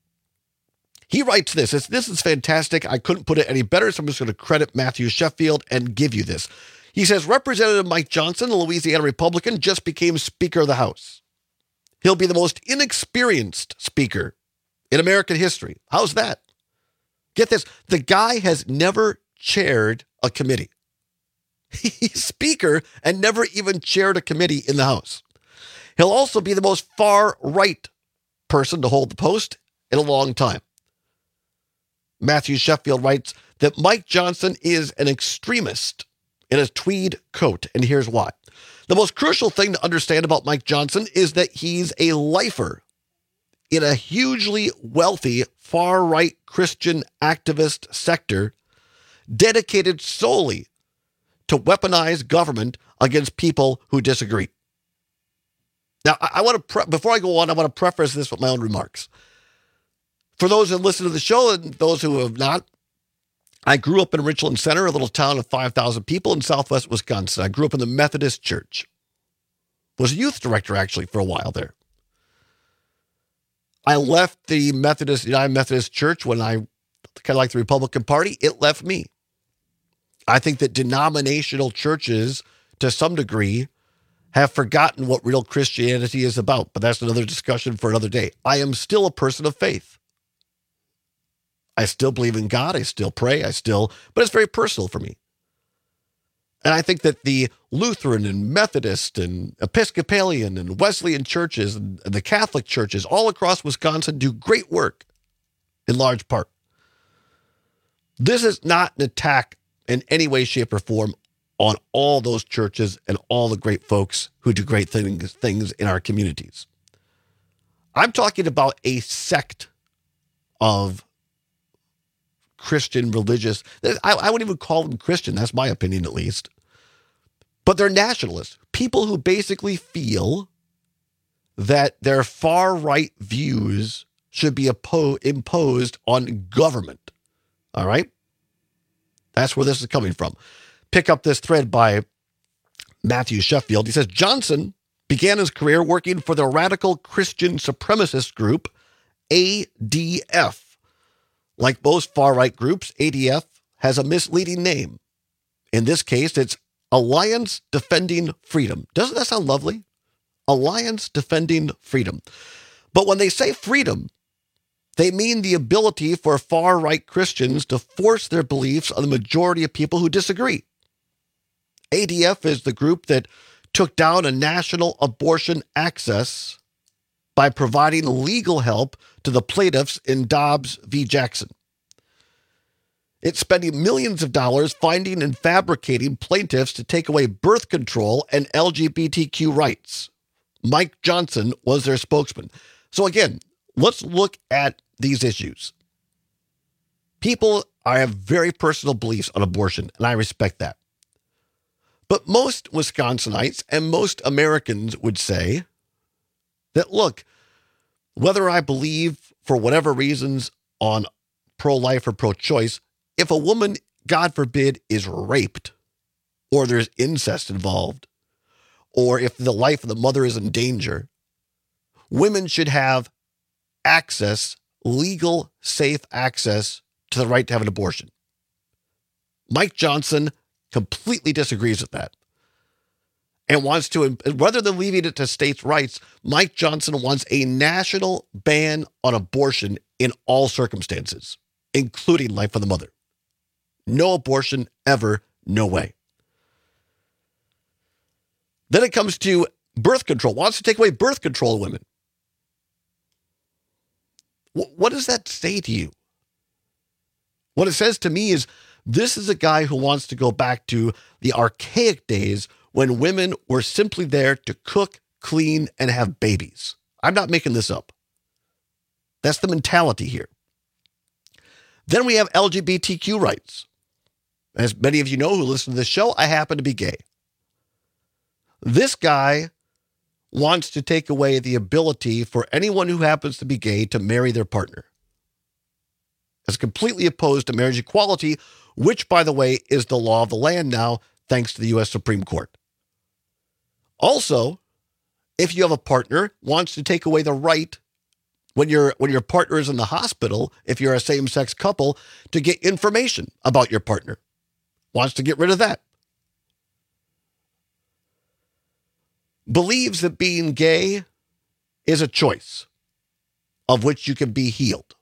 He writes this. It's, this is fantastic. I couldn't put it any better, so I'm just going to credit Matthew Sheffield and give you this. He says, Representative Mike Johnson, a Louisiana Republican, just became Speaker of the House. He'll be the most inexperienced speaker in American history. How's that? Get this. The guy has never chaired a committee. He's Speaker and never even chaired a committee in the House. He'll also be the most far-right person to hold the post in a long time. Matthew Sheffield writes that Mike Johnson is an extremist in a tweed coat, and here's why. The most crucial thing to understand about Mike Johnson is that he's a lifer in a hugely wealthy, far-right Christian activist sector dedicated solely to weaponize government against people who disagree. Now, I, I want to, pre- before I go on, I want to preface this with my own remarks. For those that listen to the show and those who have not, I grew up in Richland Center, a little town of five thousand people in southwest Wisconsin. I grew up in the Methodist Church. Was a youth director, actually, for a while there. I left the Methodist, United Methodist Church when I, kind of like the Republican Party, it left me. I think that denominational churches, to some degree, have forgotten what real Christianity is about, but that's another discussion for another day. I am still a person of faith. I still believe in God. I still pray. I still, but it's very personal for me. And I think that the Lutheran and Methodist and Episcopalian and Wesleyan churches and the Catholic churches all across Wisconsin do great work in large part. This is not an attack in any way, shape, or form on all those churches and all the great folks who do great things, things in our communities. I'm talking about a sect of Christian religious, I, I wouldn't even call them Christian, that's my opinion at least, but they're nationalists, people who basically feel that their far-right views should be oppo- imposed on government, all right? That's where this is coming from. Pick up this thread by Matthew Sheffield. He says, Johnson began his career working for the radical Christian supremacist group, A D F. Like most far-right groups, A D F has a misleading name. In this case, it's Alliance Defending Freedom. Doesn't that sound lovely? Alliance Defending Freedom. But when they say freedom, they mean the ability for far-right Christians to force their beliefs on the majority of people who disagree. A D F is the group that took down a national abortion access by providing legal help to the plaintiffs in Dobbs v. Jackson. It's spending millions of dollars finding and fabricating plaintiffs to take away birth control and L G B T Q rights. Mike Johnson was their spokesman. So again, let's look at these issues. People have very personal beliefs on abortion, and I respect that. But most Wisconsinites and most Americans would say that, look, whether I believe for whatever reasons on pro-life or pro-choice, if a woman, God forbid, is raped or there's incest involved, or if the life of the mother is in danger, women should have access, legal, safe access to the right to have an abortion. Mike Johnson completely disagrees with that and wants to, rather than leaving it to states' rights, Mike Johnson wants a national ban on abortion in all circumstances, including life of the mother. No abortion ever, no way. Then it comes to birth control, wants to take away birth control of women. What does that say to you? What it says to me is this is a guy who wants to go back to the archaic days when women were simply there to cook, clean, and have babies. I'm not making this up. That's the mentality here. Then we have L G B T Q rights. As many of you know who listen to this show, I happen to be gay. This guy wants to take away the ability for anyone who happens to be gay to marry their partner. It's completely opposed to marriage equality, which, by the way, is the law of the land now, thanks to the U S Supreme Court. Also, if you have a partner, wants to take away the right when your when your partner is in the hospital, if you're a same-sex couple, to get information about your partner. Wants to get rid of that. Believes that being gay is a choice of which you can be healed.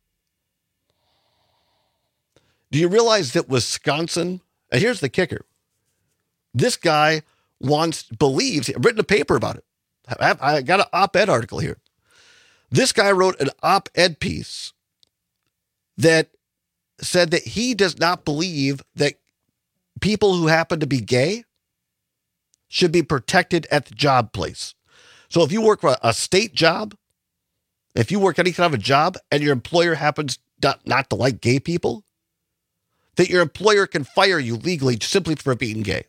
Do you realize that Wisconsin, and here's the kicker, this guy wants, believes, I've written a paper about it. I, I got an op-ed article here. This guy wrote an op-ed piece that said that he does not believe that people who happen to be gay should be protected at the job place. So if you work for a state job, if you work any kind of a job and your employer happens not, not to like gay people, that your employer can fire you legally simply for being gay.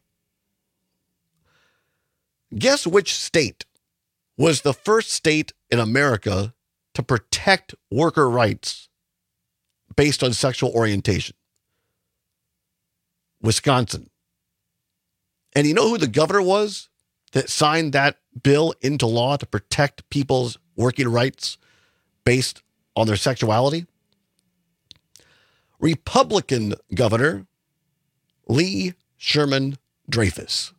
Guess which state was the first state in America to to protect worker rights based on sexual orientation. Wisconsin. And you know who the governor was that signed that bill into law to protect people's working rights based on their sexuality? Republican Governor Lee Sherman Dreyfus.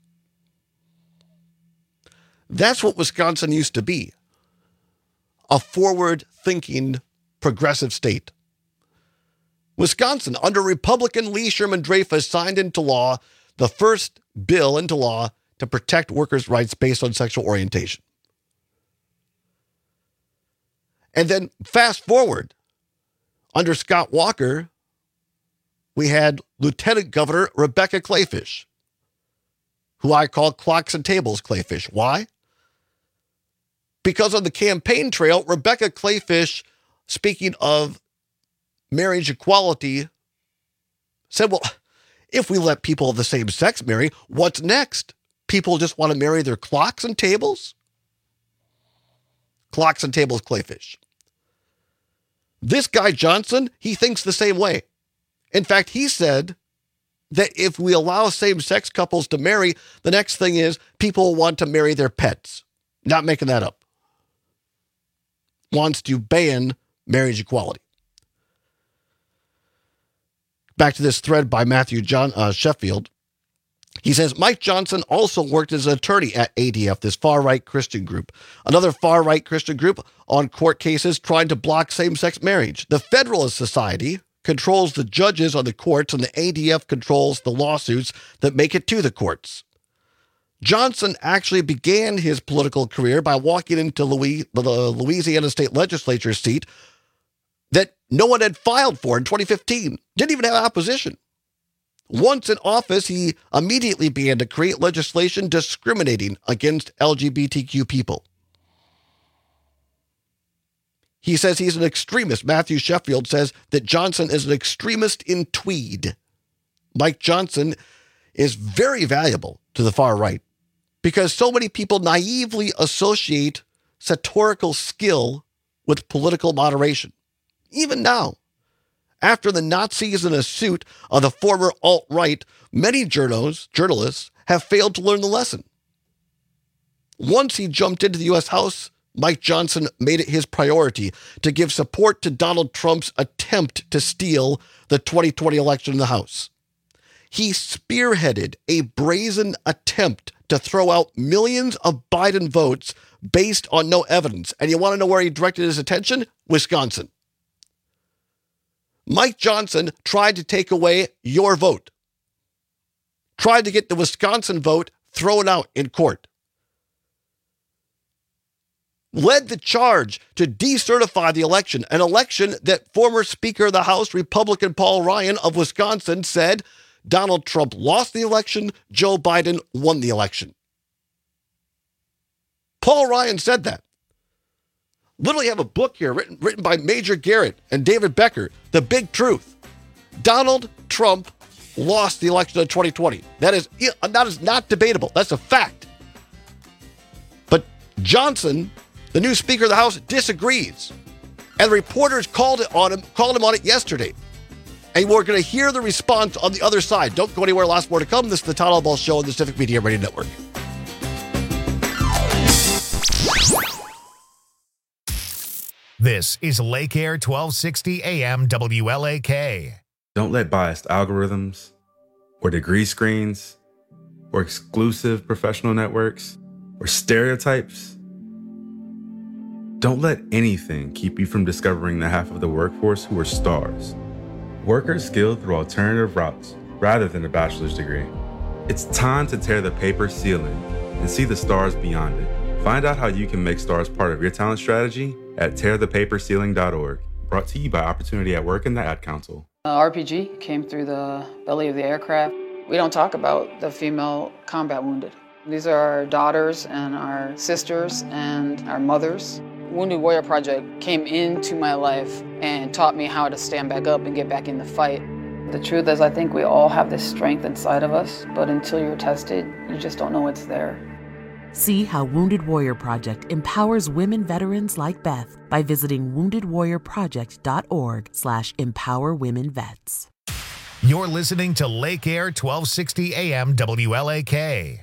That's what Wisconsin used to be. A forward-thinking, progressive state. Wisconsin, under Republican Lee Sherman Dreyfus, signed into law the first bill into law to protect workers' rights based on sexual orientation. And then fast forward, under Scott Walker, we had Lieutenant Governor Rebecca Kleefisch, who I call clocks and tables Kleefisch. Why? Because on the campaign trail, Rebecca Kleefisch, speaking of marriage equality, said, well, if we let people of the same sex marry, what's next? People just want to marry their clocks and tables? Clocks and tables Kleefisch. This guy Johnson, he thinks the same way. In fact, he said that if we allow same-sex couples to marry, the next thing is people want to marry their pets. Not making that up. Wants to ban marriage equality. Back to this thread by Matthew John uh, Sheffield. He says, Mike Johnson also worked as an attorney at A D F, this far-right Christian group. Another far-right Christian group on court cases trying to block same-sex marriage. The Federalist Society controls the judges on the courts, and the A D F controls the lawsuits that make it to the courts. Johnson actually began his political career by walking into Louis, the Louisiana State Legislature seat that no one had filed for in twenty fifteen. Didn't even have opposition. Once in office, he immediately began to create legislation discriminating against L G B T Q people. He says he's an extremist. Matthew Sheffield says that Johnson is an extremist in tweed. Mike Johnson is very valuable to the far right because so many people naively associate satirical skill with political moderation. Even now, after the Nazis in a suit of the former alt-right, many journos, journalists have failed to learn the lesson. Once he jumped into the U S House, Mike Johnson made it his priority to give support to Donald Trump's attempt to steal the twenty twenty election in the House. He spearheaded a brazen attempt to throw out millions of Biden votes based on no evidence. And you want to know where he directed his attention? Wisconsin. Mike Johnson tried to take away your vote. Tried to get the Wisconsin vote thrown out in court. Led the charge to decertify the election, an election that former Speaker of the House, Republican Paul Ryan of Wisconsin, said Donald Trump lost the election, Joe Biden won the election. Paul Ryan said that. Literally have a book here written, written by Major Garrett and David Becker, The Big Truth. Donald Trump lost the election in twenty twenty. That is, that is not debatable. That's a fact. But Johnson, the new Speaker of the House, disagrees. And reporters called it on him, called him on it yesterday. And we're going to hear the response on the other side. Don't go anywhere. Lots more to come. This is the Todd Albaugh Show on the Civic Media Radio Network. This is Lake Air twelve sixty A M W L A K. Don't let biased algorithms or degree screens or exclusive professional networks or stereotypes. Don't let anything keep you from discovering the half of the workforce who are stars. Workers skilled through alternative routes rather than a bachelor's degree. It's time to tear the paper ceiling and see the stars beyond it. Find out how you can make stars part of your talent strategy at tear the paper ceiling dot org. Brought to you by Opportunity at Work and the Ad Council. Uh, R P G came through the belly of the aircraft. We don't talk about the female combat wounded. These are our daughters and our sisters and our mothers. Wounded Warrior Project came into my life and taught me how to stand back up and get back in the fight. The truth is, I think we all have this strength inside of us, but until you're tested, you just don't know it's there. See how Wounded Warrior Project empowers women veterans like Beth by visiting wounded warrior project dot org slash empower women vets. You're listening to Lake Air twelve sixty A M W L A K.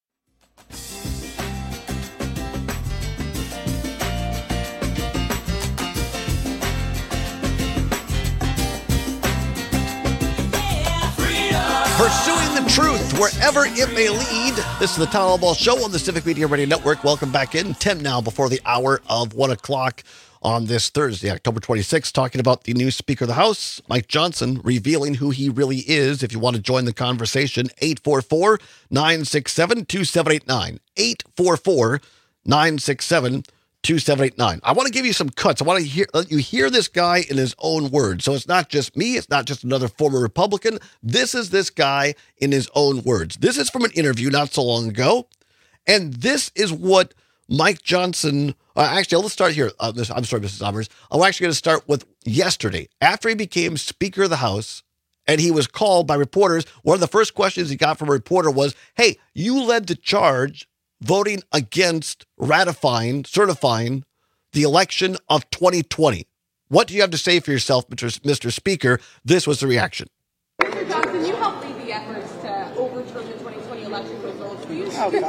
Pursuing the truth wherever it may lead. This is the Tyler Ball Show on the Civic Media Radio Network. Welcome back in. ten now before the hour of one o'clock on this Thursday, October twenty-sixth, talking about the new Speaker of the House, Mike Johnson, revealing who he really is. If you want to join the conversation, eight four four, nine six seven, two seven eight nine. eight four four, nine six seven, two seven eight nine. I want to give you some cuts. I want to hear let you hear this guy in his own words. So it's not just me. It's not just another former Republican. This is this guy in his own words. This is from an interview not so long ago. And this is what Mike Johnson, uh, actually, let's start here. Uh, this, I'm sorry, Missus Sommers. I'm actually going to start with yesterday. After he became Speaker of the House and he was called by reporters, one of the first questions he got from a reporter was, hey, you led the charge voting against ratifying, certifying the election of twenty twenty. What do you have to say for yourself, Mister Speaker? This was the reaction. Mister Johnson, you helped lead the efforts to overturn the twenty twenty election results. Will you Oh, speak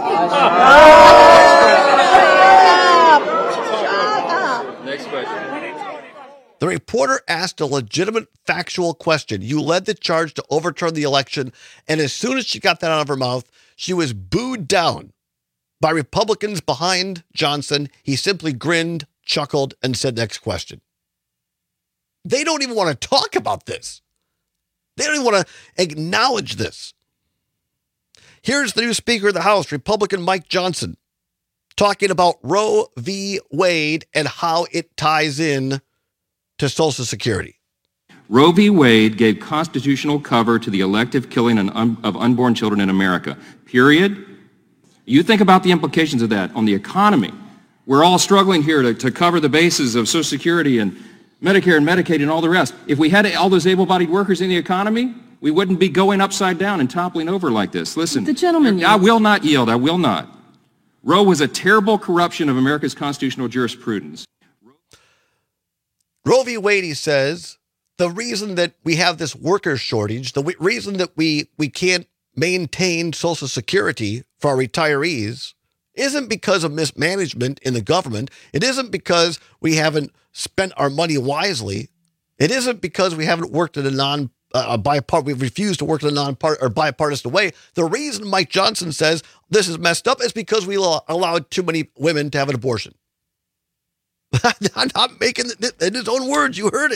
Next question. The reporter asked a legitimate factual question. You led the charge to overturn the election, and as soon as she got that out of her mouth, she was booed down by Republicans behind Johnson. He simply grinned, chuckled, and said, next question. They don't even want to talk about this. They don't even want to acknowledge this. Here's the new Speaker of the House, Republican Mike Johnson, talking about Roe v. Wade and how it ties in to Social Security. Roe v. Wade gave constitutional cover to the elective killing of unborn children in America, period. You think about the implications of that on the economy. We're all struggling here to, to cover the bases of Social Security and Medicare and Medicaid and all the rest. If we had all those able-bodied workers in the economy, we wouldn't be going upside down and toppling over like this. Listen, the gentleman, I will not yield. I will not. Roe was a terrible corruption of America's constitutional jurisprudence. Roe v. Wade, he says, the reason that we have this worker shortage, the w- reason that we, we can't maintain Social Security for our retirees isn't because of mismanagement in the government. It isn't because we haven't spent our money wisely. It isn't because we haven't worked in a non uh, bipartisan. We've refused to work in a non or bipartisan way. The reason Mike Johnson says this is messed up is because we allowed too many women to have an abortion. I'm not making it in his own words. You heard it.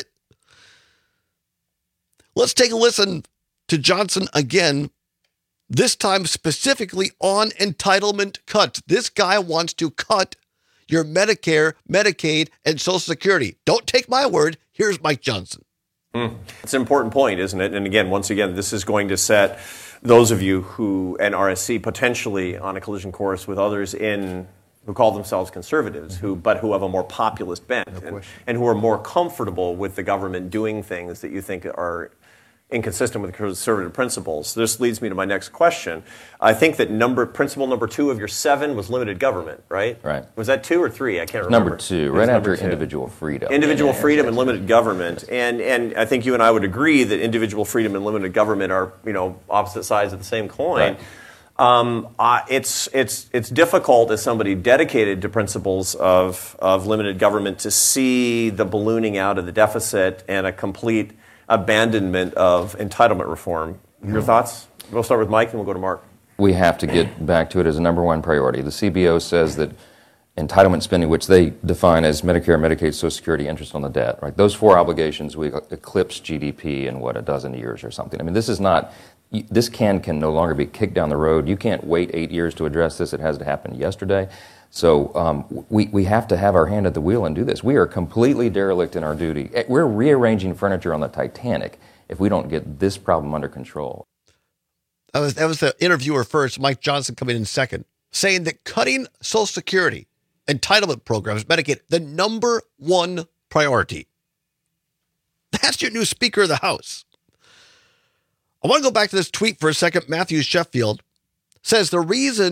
Let's take a listen to Johnson again. This time specifically on entitlement cuts. This guy wants to cut your Medicare, Medicaid, and Social Security. Don't take my word. Here's Mike Johnson. Mm. It's an important point, isn't it? And again, once again, this is going to set those of you who, and R S C, potentially on a collision course with others in who call themselves conservatives, who but who have a more populist bent, no and, and who are more comfortable with the government doing things that you think are inconsistent with conservative principles. This leads me to my next question. I think that number principle number two of your seven was limited government, right? Right. Was that two or three? I can't remember. Number two, right after individual freedom. Individual freedom and limited government. And and I think you and I would agree that individual freedom and limited government are, you know, opposite sides of the same coin. Right. Um, uh, it's it's it's difficult as somebody dedicated to principles of of limited government to see the ballooning out of the deficit and a complete abandonment of entitlement reform. Your thoughts? We'll start with Mike and we'll go to Mark. We have to get back to it as a number one priority. The C B O says that entitlement spending, which they define as Medicare, Medicaid, Social Security, interest on the debt, right? Those four obligations we eclipse G D P in, what, a dozen years or something. I mean, this is not, this can can no longer be kicked down the road. You can't wait eight years to address this. It has to happen yesterday. So um, we, we have to have our hand at the wheel and do this. We are completely derelict in our duty. We're rearranging furniture on the Titanic if we don't get this problem under control. That was, that was the interviewer first, Mike Johnson coming in second, saying that cutting Social Security, entitlement programs, Medicaid, the number one priority. That's your new Speaker of the House. I want to go back to this tweet for a second. Matthew Sheffield says the reason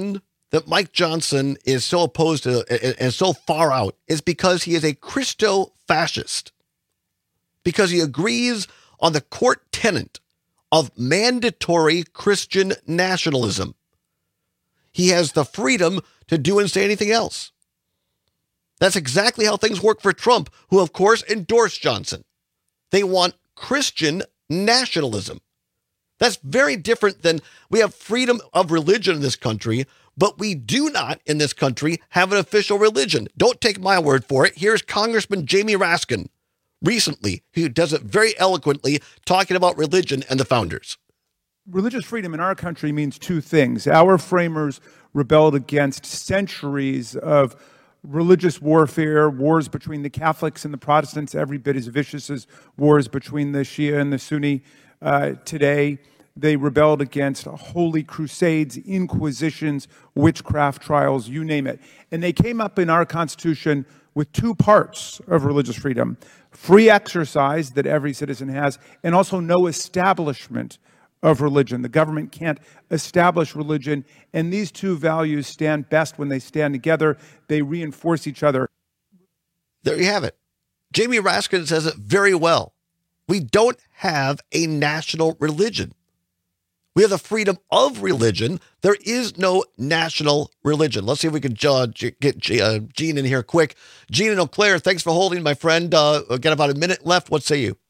that Mike Johnson is so opposed to and so far out is because he is a Christo-fascist. Because he agrees on the court tenet of mandatory Christian nationalism. He has the freedom to do and say anything else. That's exactly how things work for Trump, who, of course, endorsed Johnson. They want Christian nationalism. That's very different than we have freedom of religion in this country, but we do not in this country have an official religion. Don't take my word for it. Here's Congressman Jamie Raskin recently, who does it very eloquently, talking about religion and the founders. Religious freedom in our country means two things. Our framers rebelled against centuries of religious warfare, wars between the Catholics and the Protestants, every bit as vicious as wars between the Shia and the Sunni. Uh, today, they rebelled against holy crusades, inquisitions, witchcraft trials, you name it. And they came up in our Constitution with two parts of religious freedom: free exercise that every citizen has, and also no establishment of religion. The government can't establish religion, and these two values stand best when they stand together. They reinforce each other. There you have it. Jamie Raskin says it very well. We don't have a national religion. We have the freedom of religion. There is no national religion. Let's see if we can uh, get uh, Gene in here quick. Gene in Eau Claire, thanks for holding, my friend. Uh, we've got about a minute left. What say you?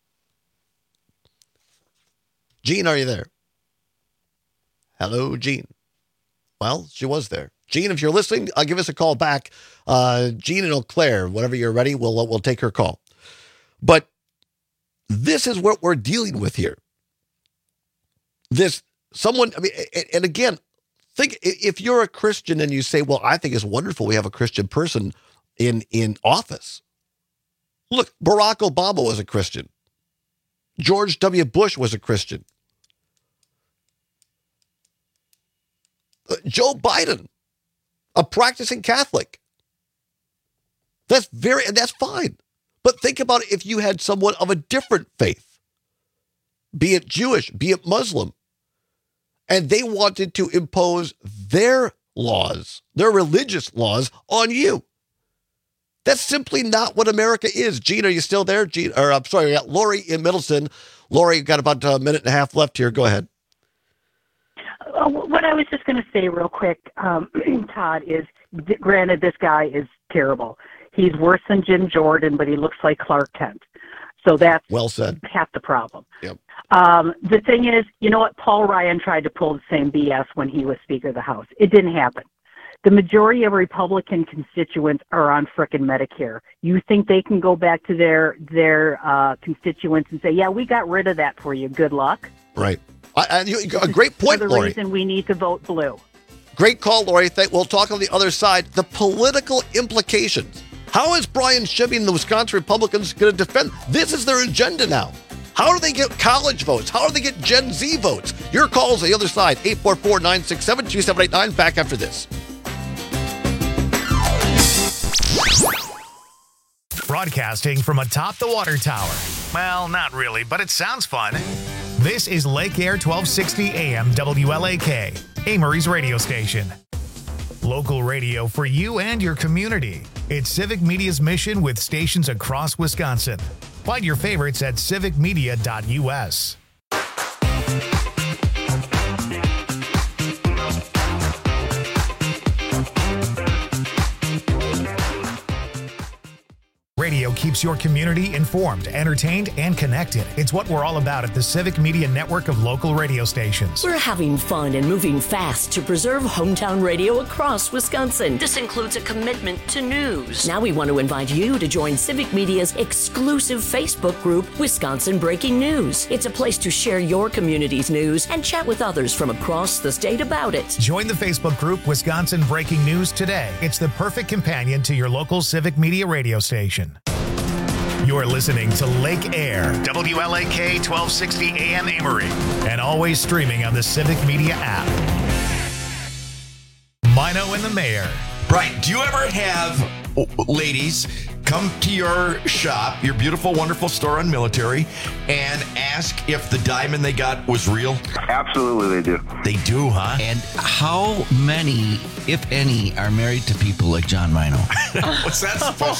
Gene, are you there? Hello, Gene. Well, she was there. Gene, if you're listening, uh, give us a call back. Uh, Gene in Eau Claire, whenever you're ready, we'll, uh, we'll take her call. But this is what we're dealing with here. This, someone, I mean, and again, think if you're a Christian and you say, well, I think it's wonderful we have a Christian person in, in office. Look, Barack Obama was a Christian. George W. Bush was a Christian. Uh, Joe Biden, a practicing Catholic. That's very, and that's fine. But think about it if you had someone of a different faith, be it Jewish, be it Muslim, and they wanted to impose their laws, their religious laws on you. That's simply not what America is. Gene, are you still there? Gene, or I'm sorry, we got Lori in Middleton. Lori, you've got about a minute and a half left here. Go ahead. Uh, what I was just going to say real quick, um, Todd, is granted this guy is terrible. He's worse than Jim Jordan, but he looks like Clark Kent. So that's well said. Half the problem. Yep. Um, the thing is, you know what? Paul Ryan tried to pull the same B S when he was Speaker of the House. It didn't happen. The majority of Republican constituents are on frickin' Medicare. You think they can go back to their their uh, constituents and say, yeah, we got rid of that for you. Good luck. Right. I, I, you, a great point, the Lori. reason we need to vote blue. Great call, Lori. We'll talk on the other side. The political implications. How is Brian Shibby and the Wisconsin Republicans going to defend? This is their agenda now. How do they get college votes? How do they get Gen Z votes? Your calls on the other side, eight four four, nine six seven, two seven eight nine. Back after this. Broadcasting from atop the water tower. Well, not really, but it sounds fun. This is Lake Air twelve sixty A M W L A K, Amory's radio station. Local radio for you and your community. It's Civic Media's mission with stations across Wisconsin. Find your favorites at civic media dot U S. Radio keeps your community informed, entertained, and connected. It's what we're all about at the Civic Media network of local radio stations. We're having fun and moving fast to preserve hometown radio across Wisconsin. This includes a commitment to news. Now we want to invite you to join Civic Media's exclusive Facebook group, Wisconsin Breaking News. It's a place to share your community's news and chat with others from across the state about it. Join the Facebook group, Wisconsin Breaking News, today. It's the perfect companion to your local Civic Media radio station. You're listening to Lake Air, W L A K twelve sixty A M Amory, and always streaming on the Civic Media app. Mino and the Mayor. Right. Do you ever have, ladies, come to your shop, your beautiful, wonderful store on Military, and ask if the diamond they got was real? Absolutely, they do. They do, huh? And how many, if any, are married to people like John Mino? What's that supposed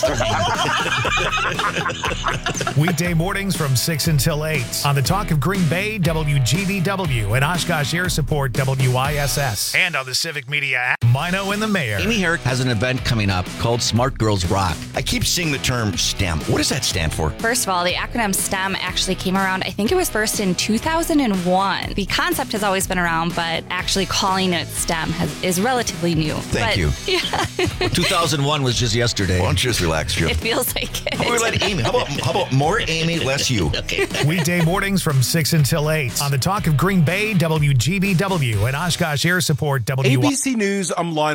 to mean? Weekday mornings from six until eight on the Talk of Green Bay, W G B W, and Oshkosh Air Support, W I S S. And on the Civic Media app, Mino and the Mayor. Amy Herrick has an event coming up called Smart Girls Rock. I keep seeing the term STEM. What does that stand for? First of all, the acronym STEM actually came around, I think it was first in two thousand one. The concept has always been around, but actually calling it STEM has, is relatively new. Thank but, you. Yeah. two thousand one was just yesterday. Why don't you just relax, Joe? It feels like it. How about, let Amy, how, about, how about more Amy, less you? Okay. Weekday mornings from six until eight on the Talk of Green Bay, W G B W, and Oshkosh Air Support, W I S S. A B C News, I'm Lon.